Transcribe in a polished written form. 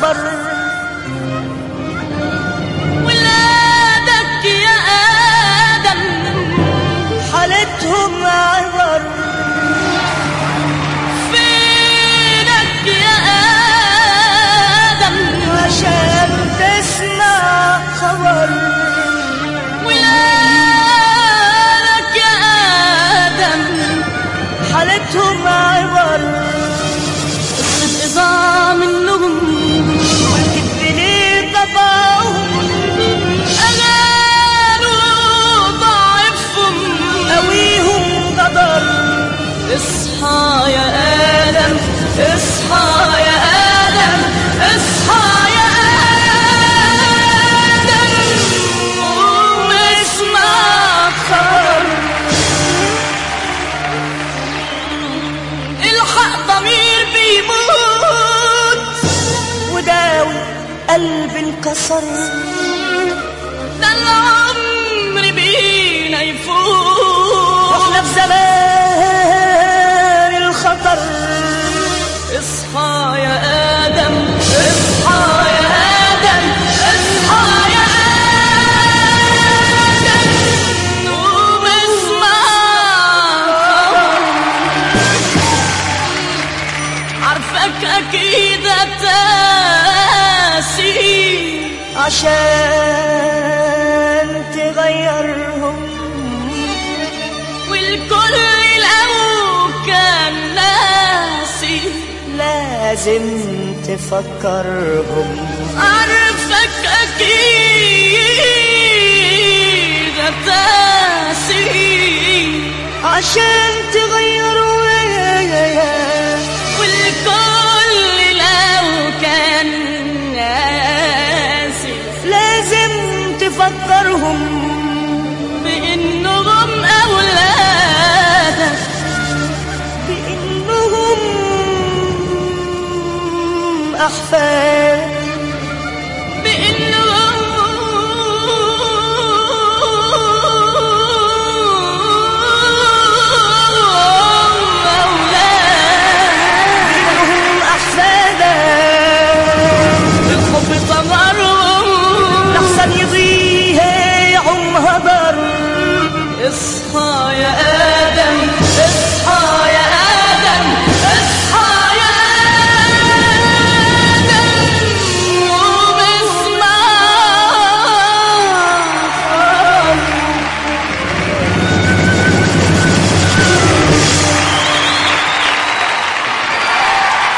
خبر، ولادك يا آدم حالتهم عبر. فينك يا آدم عشان تسمع خبر، ولادك يا آدم حالتهم عبر. الصدق منهم والكذب ليه طبعهم، أغانوا ضعفهم قويهم قدر. اصحى يا آدم، اصحى يا آدم، اصحى يا آدم واسمع خبر. الحق ضمير بيموت وداوي قلب انكسر، ده العمر بينا يفوت واحنا في زمان الخطر. اصحى يا آدم، اصحى يا آدم، اصحى يا آدم واسمع خبر. عارفك أكيد تاسي عشان تغيرهم، والكل لو كان ناسي لازم تفكرهم. عارفك أكيد تاسي عشان تغيرهم، والكل لو كان ناسي لازم تفكرهم بإنهم أولادك، بإنهم أحفادك.